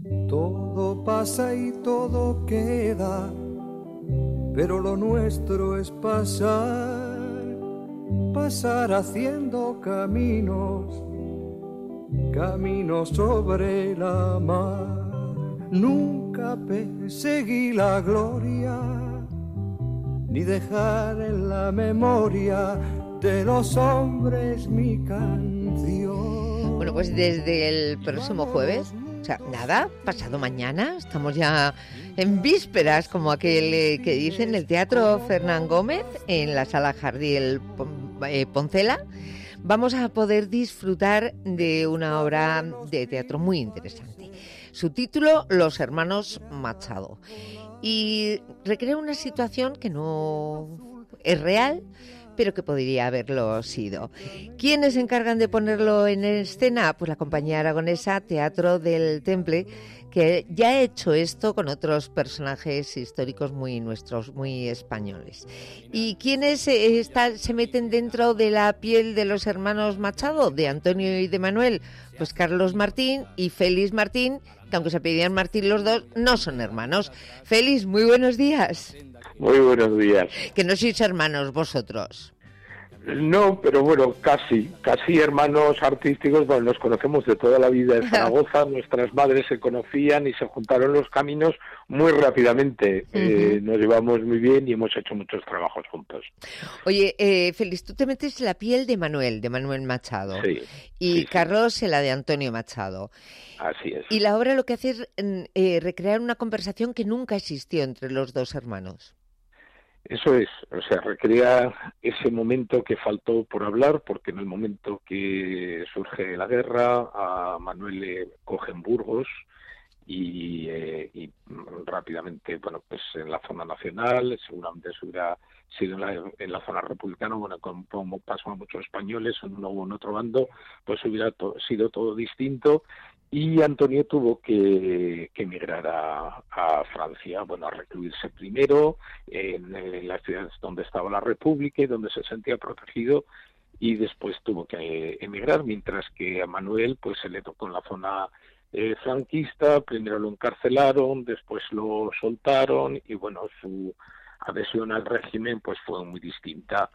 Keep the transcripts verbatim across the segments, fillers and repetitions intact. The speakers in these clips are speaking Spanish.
Todo pasa y todo queda, pero lo nuestro es pasar, pasar haciendo caminos, caminos sobre la mar. Nunca perseguí la gloria, ni dejar en la memoria de los hombres mi canción. Bueno, pues desde el próximo jueves, o sea, nada, pasado mañana, estamos ya en vísperas, como aquel eh, que dice en el Teatro Fernán Gómez, en la Sala Jardiel eh, Poncela, vamos a poder disfrutar de una obra de teatro muy interesante. Su título, Los Hermanos Machado. Y recrea una situación que no es real, pero que podría haberlo sido. ¿Quiénes se encargan de ponerlo en escena? Pues la compañía aragonesa Teatro del Temple, que ya ha hecho esto con otros personajes históricos muy nuestros, muy españoles. ¿Y quiénes eh, está, se meten dentro de la piel de los hermanos Machado, de Antonio y de Manuel? Pues Carlos Martín y Félix Martín, que aunque se pedían Martín los dos, no son hermanos. Félix, muy buenos días. Muy buenos días. Que no sois hermanos vosotros. No, pero bueno, casi, casi hermanos artísticos. Bueno, nos conocemos de toda la vida en Zaragoza, nuestras madres se conocían y se juntaron los caminos muy rápidamente. Uh-huh. Eh, nos llevamos muy bien y hemos hecho muchos trabajos juntos. Oye, eh, Félix, tú te metes en la piel de Manuel, de Manuel Machado, sí, y sí, Carlos sí. en la de Antonio Machado. Así es. Y la obra lo que hace es eh, recrear una conversación que nunca existió entre los dos hermanos. Eso es, o sea, recrea ese momento que faltó por hablar, porque en el momento que surge la guerra, a Manuel le cogen Burgos y, eh, y rápidamente, bueno, pues en la zona nacional, seguramente se hubiera sido en la, en la zona republicana, bueno, como pasó a muchos españoles en uno o en otro bando, pues hubiera to- sido todo distinto. Y Antonio tuvo que, que emigrar a, a Francia, bueno, a recluirse primero en, en las ciudades donde estaba la República y donde se sentía protegido, y después tuvo que emigrar, mientras que a Manuel pues se le tocó en la zona eh, franquista. Primero lo encarcelaron, después lo soltaron y bueno, su adhesión al régimen pues fue muy distinta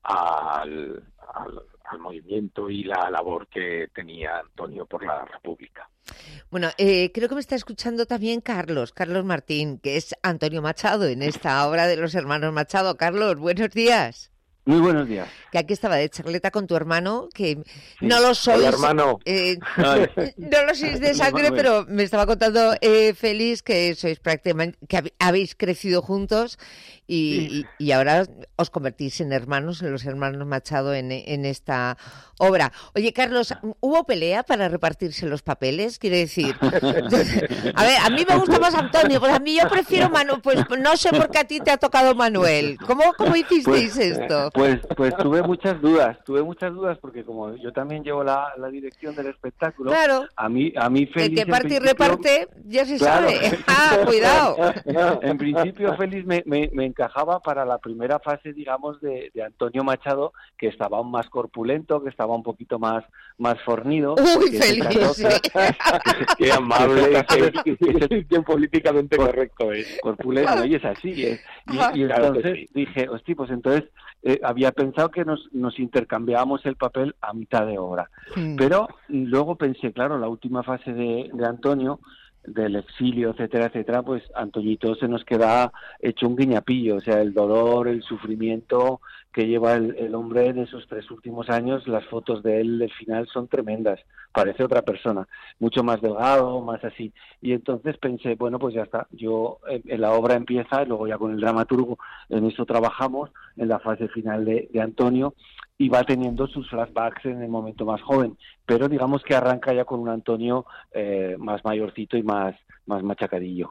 al, al, al movimiento y la labor que tenía Antonio por la República. Bueno, eh, creo que me está escuchando también Carlos, Carlos Martín, que es Antonio Machado en esta obra de los hermanos Machado. Carlos, buenos días. Muy buenos días. Que aquí estaba de charleta con tu hermano, que sí. no lo sois. Hola, hermano. Eh, no lo sois de sangre, pero me estaba contando eh, Félix que sois prácticamente, que hab- habéis crecido juntos y, Sí. y, y ahora os convertís en hermanos, en los hermanos Machado en, en esta obra. Oye, Carlos, ¿hubo pelea para repartirse los papeles? Quiere decir, a ver, a mí me gusta más Antonio, pues a mí yo prefiero Manuel, pues no sé por qué a ti te ha tocado Manuel. ¿Cómo, cómo hicisteis pues, esto? Pues, pues tuve muchas dudas, tuve muchas dudas porque como yo también llevo la, la dirección del espectáculo, claro. a mí, a mí Félix... El que parte y principio... reparte, ya se claro. sabe. ¡Ah, cuidado! En principio Félix me, me, me encajaba para la primera fase, digamos, de, de Antonio Machado, que estaba aún más corpulento, que estaba un poquito más, más fornido. ¡Uy, Félix! ¡Qué amable! ¡Qué, qué políticamente correcto es! Corpulento, y es así. Es. Y, y entonces sí. dije, hostia, pues entonces... Eh, había pensado que nos, nos intercambiábamos el papel a mitad de obra. Sí. Pero luego pensé, claro, la última fase de, de Antonio, del exilio, etcétera, etcétera, pues Antoñito se nos queda hecho un guiñapillo, o sea, el dolor, el sufrimiento que lleva el, el hombre en esos tres últimos años. Las fotos de él del final son tremendas, parece otra persona, mucho más delgado, más así, y entonces pensé, bueno, pues ya está, yo en, en la obra empieza, y luego ya con el dramaturgo en eso trabajamos, en la fase final de, de Antonio, y va teniendo sus flashbacks en el momento más joven, pero digamos que arranca ya con un Antonio eh, más mayorcito y más, más machacadillo.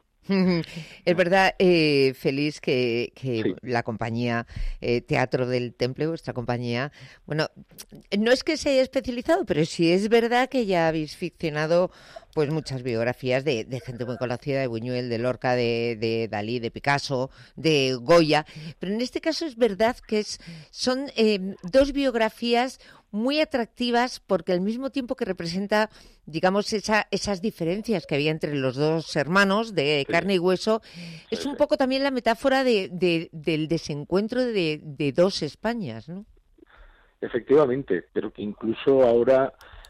Es verdad, eh, Félix, que, que sí. la compañía eh, Teatro del Temple, vuestra compañía, bueno, no es que se haya especializado, pero sí es verdad que ya habéis ficcionado pues muchas biografías de, de gente muy conocida, de Buñuel, de Lorca, de, de Dalí, de Picasso, de Goya, pero en este caso es verdad que es, son eh, dos biografías muy atractivas porque al mismo tiempo que representa, digamos, esa, esas diferencias que había entre los dos hermanos de Sí. carne y hueso, Sí, es un sí. poco también la metáfora de, de, del desencuentro de, de dos Españas, ¿no? Efectivamente, pero que incluso ahora,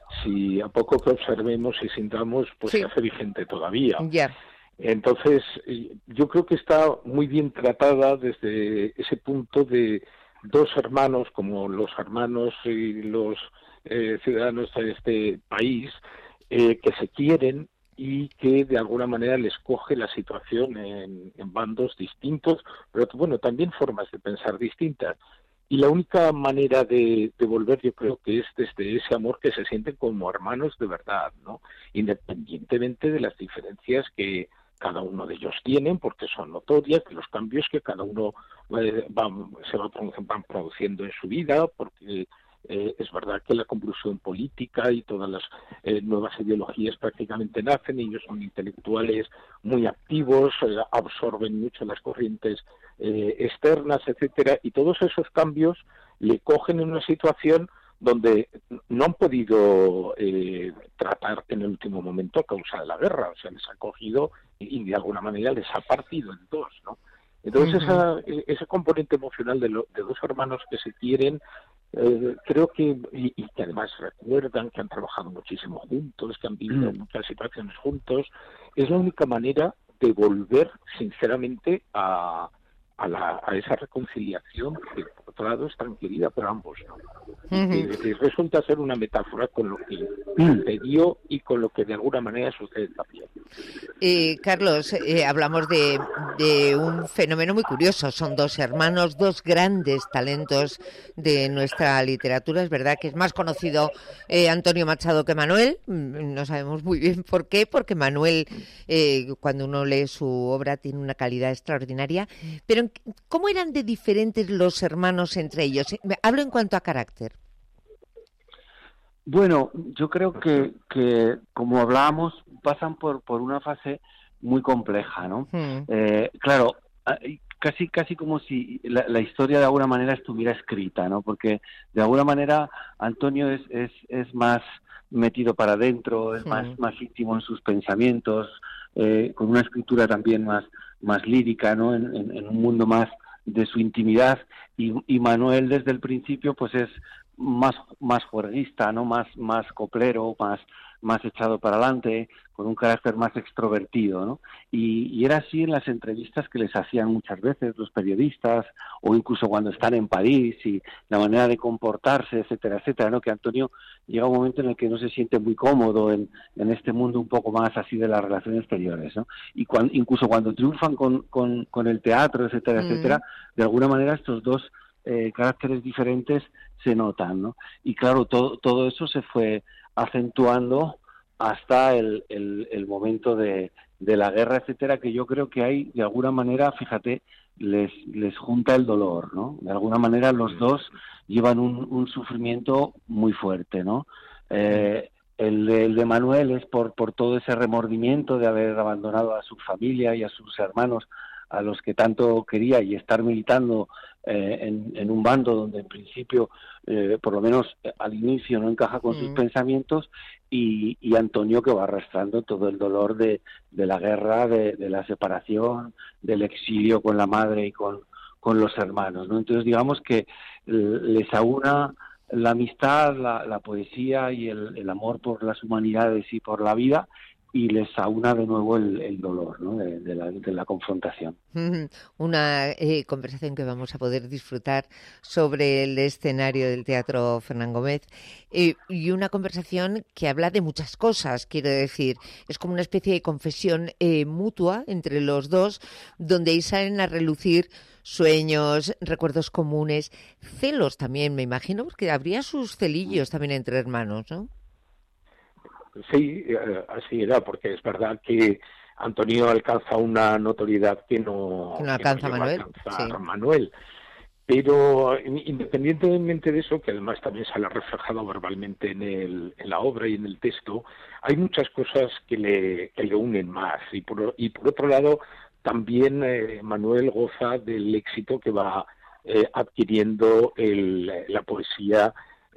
si a poco que observemos y sintamos, pues Sí. se hace vigente todavía. Ya. Entonces, eh, yo creo que está muy bien tratada desde ese punto de dos hermanos, como los hermanos y los eh, ciudadanos de este país, eh, que se quieren y que de alguna manera les coge la situación en, en bandos distintos, pero bueno, también formas de pensar distintas. Y la única manera de, de volver, yo creo que es desde ese amor que se sienten como hermanos de verdad, ¿no? Independientemente de las diferencias que cada uno de ellos tienen, porque son notorias, de los cambios que cada uno eh, va, se va, van produciendo en su vida, porque eh, es verdad que la convulsión política y todas las eh, nuevas ideologías prácticamente nacen, ellos son intelectuales muy activos, eh, absorben mucho las corrientes eh, externas, etcétera, y todos esos cambios le cogen en una situación donde no han podido eh, tratar en el último momento a causa de la guerra, o sea, les ha cogido y, y de alguna manera les ha partido en dos, ¿no? Entonces Uh-huh. esa, ese componente emocional de, lo, de dos hermanos que se quieren, eh, creo que, y, y que además recuerdan que han trabajado muchísimo juntos, que han vivido Mm. muchas situaciones juntos, es la única manera de volver sinceramente a, a, la, a esa reconciliación que por otro lado es tan querida por ambos, ¿no? Y que, Uh-huh. que resulta ser una metáfora con lo que sucedió y con lo que de alguna manera sucede también. Eh, Carlos, eh, hablamos de, de un fenómeno muy curioso. Son dos hermanos, dos grandes talentos de nuestra literatura. Es verdad que es más conocido eh, Antonio Machado que Manuel. Mm, No sabemos muy bien por qué, porque Manuel, eh, cuando uno lee su obra, tiene una calidad extraordinaria. Pero ¿en- ¿cómo eran de diferentes los hermanos entre ellos? Eh, Hablo en cuanto a carácter. Bueno, yo creo que, que como hablábamos, pasan por, por una fase muy compleja, ¿no? Hmm. Eh, claro, ah, y casi casi como si la, la historia de alguna manera estuviera escrita, ¿no? Porque de alguna manera Antonio es, es, es más metido para adentro, es más, Hmm. más íntimo en sus pensamientos, eh, con una escritura también más, más lírica, ¿no? En, en, en un mundo más de su intimidad, y, y Manuel desde el principio pues es más más juerguista, ¿no? Más más coplero, más más echado para adelante, con un carácter más extrovertido, ¿no? Y, y era así en las entrevistas que les hacían muchas veces los periodistas, o incluso cuando están en París, y la manera de comportarse, etcétera, etcétera, ¿no? Que Antonio llega un momento en el que no se siente muy cómodo en, en este mundo un poco más así de las relaciones exteriores, ¿no? Y cuando, incluso cuando triunfan con, con, con el teatro, etcétera, Mm. etcétera, de alguna manera estos dos eh, caracteres diferentes se notan, ¿no? Y claro, todo, todo eso se fue acentuando hasta el, el, el momento de, de la guerra, etcétera, que yo creo que hay, de alguna manera, fíjate, les, les junta el dolor, ¿no? De alguna manera los dos llevan un, un sufrimiento muy fuerte, ¿no? Eh, el, de, el de Manuel es por, por todo ese remordimiento de haber abandonado a su familia y a sus hermanos, a los que tanto quería, y estar militando eh, en, en un bando donde en principio, eh, por lo menos eh, al inicio, no encaja con mm. sus pensamientos, y, y Antonio, que va arrastrando todo el dolor de, de la guerra, de, de la separación, del exilio con la madre y con, con los hermanos, ¿no? Entonces digamos que eh, les aúna la amistad, la, la poesía y el, el amor por las humanidades y por la vida, y les aúna de nuevo el, el dolor, ¿no? de, de, la, de la confrontación. Una eh, conversación que vamos a poder disfrutar sobre el escenario del Teatro Fernán Gómez, eh, y una conversación que habla de muchas cosas, quiero decir, es como una especie de confesión eh, mutua entre los dos, donde ahí salen a relucir sueños, recuerdos comunes, celos también, me imagino, porque habría sus celillos también entre hermanos, ¿no? Sí, así era, porque es verdad que Antonio alcanza una notoriedad que no, que no alcanza que no Manuel. Alcanza sí. Manuel. Pero independientemente de eso, que además también sale reflejado verbalmente en, el, en la obra y en el texto, hay muchas cosas que le, que le unen más. Y por, y por otro lado, también eh, Manuel goza del éxito que va eh, adquiriendo el, la poesía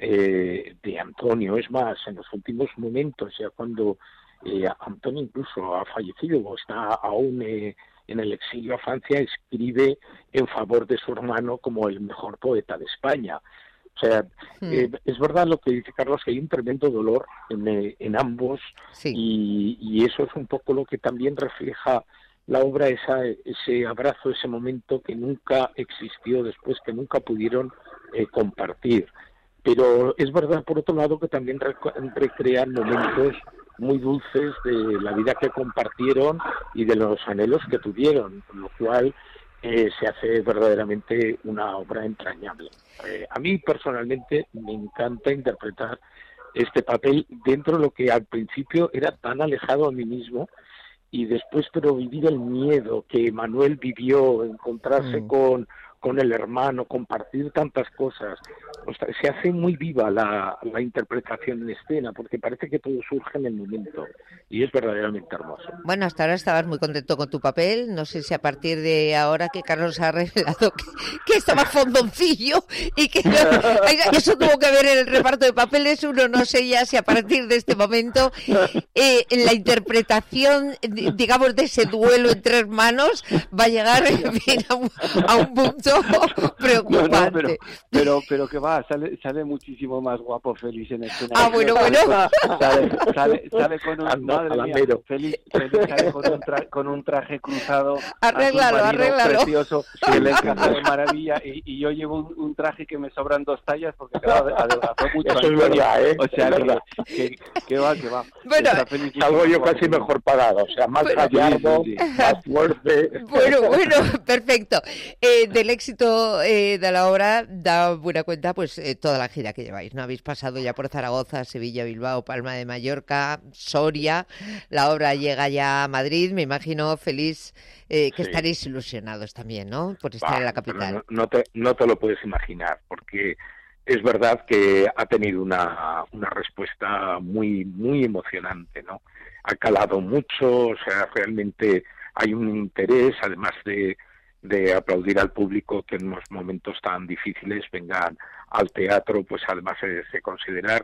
eh, de Antonio. Es más, en los últimos momentos, ya cuando eh, Antonio incluso ha fallecido o está aún... Eh, en el exilio a Francia, escribe en favor de su hermano como el mejor poeta de España. O sea, mm. eh, es verdad lo que dice Carlos, que hay un tremendo dolor en, eh, en ambos, sí. y, y eso es un poco lo que también refleja la obra, esa, ese abrazo, ese momento que nunca existió después, que nunca pudieron eh, compartir. Pero es verdad, por otro lado, que también rec- recrean momentos muy dulces de la vida que compartieron y de los anhelos que tuvieron, con lo cual eh, se hace verdaderamente una obra entrañable. Eh, a mí personalmente me encanta interpretar este papel dentro de lo que al principio era tan alejado a mí mismo, y después pero vivir el miedo que Manuel vivió, encontrarse mm. con, con el hermano, compartir tantas cosas. O sea, se hace muy viva la, la interpretación en escena, porque parece que todo surge en el momento, y es verdaderamente hermoso. Bueno, hasta ahora estabas muy contento con tu papel. No sé si a partir de ahora que Carlos ha revelado que, que estaba fondoncillo y que no, eso tuvo que ver en el reparto de papeles, uno no sé ya si a partir de este momento eh, la interpretación, digamos, de ese duelo entre hermanos va a llegar, en fin, a un, a un punto preocupante. No, no, pero, pero, pero que va, sale, sale muchísimo más guapo Félix en escena. Ah, bueno, bueno. Sale, sale, sale con un, Anda, madre mía, Félix, Félix sale con un, tra, con un traje cruzado, arréglalo, arréglalo, precioso, que le encaja de maravilla, y, y yo llevo un, un traje que me sobran dos tallas porque claro, adelgazó mucho. Eso es verdad, ¿eh? O sea, que, que, que va, que va. Bueno, salgo yo casi mejor pagado, o sea, más gallardo, sí, sí, sí. más fuerte. Bueno, bueno, perfecto. Eh, del éxito eh, de la obra da buena cuenta pues eh, toda la gira que lleváis, ¿no? Habéis pasado ya por Zaragoza, Sevilla, Bilbao, Palma de Mallorca, Soria. La obra llega ya a Madrid. Me imagino, Félix, eh, que sí. estaréis ilusionados también, ¿no? Por estar bah, en la capital. No, no, te, no te lo puedes imaginar, porque es verdad que ha tenido una, una respuesta muy, muy emocionante, ¿no? Ha calado mucho, o sea, realmente hay un interés, además de de aplaudir al público que en unos momentos tan difíciles vengan al teatro, pues además es de considerar,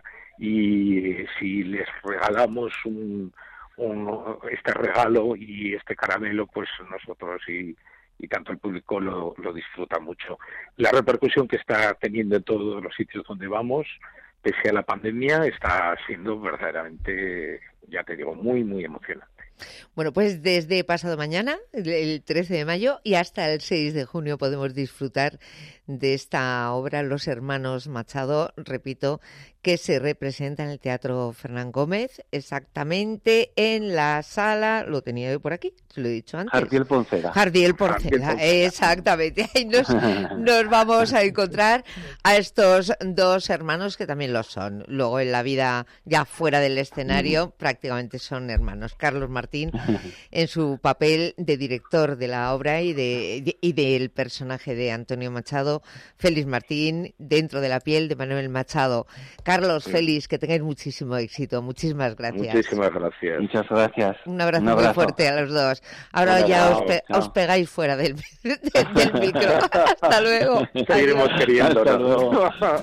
y si les regalamos un, un este regalo y este caramelo, pues nosotros y, y tanto el público lo, lo disfruta mucho. La repercusión que está teniendo en todos los sitios donde vamos, pese a la pandemia, está siendo verdaderamente, ya te digo, muy, muy emocionante. Bueno, pues desde pasado mañana, el trece de mayo, y hasta el seis de junio podemos disfrutar de esta obra, Los Hermanos Machado, repito, que se representa en el Teatro Fernán Gómez, exactamente en la sala, lo tenía yo por aquí, se lo he dicho antes. Jardiel Poncela. Jardiel Poncela, exactamente. Ahí nos, nos vamos a encontrar a estos dos hermanos que también lo son. Luego en la vida ya fuera del escenario prácticamente son hermanos. Carlos Martín en su papel de director de la obra y, de, y del personaje de Antonio Machado, Félix Martín dentro de la piel de Manuel Machado. Carlos, sí. Félix, que tengáis muchísimo éxito. Muchísimas gracias. Muchísimas gracias. Muchas gracias. Un abrazo, Un abrazo. muy fuerte a los dos. Ahora Hola, ya os, pe- os pegáis fuera del, del, del micro. Hasta luego. Seguiremos queriendo. Hasta luego.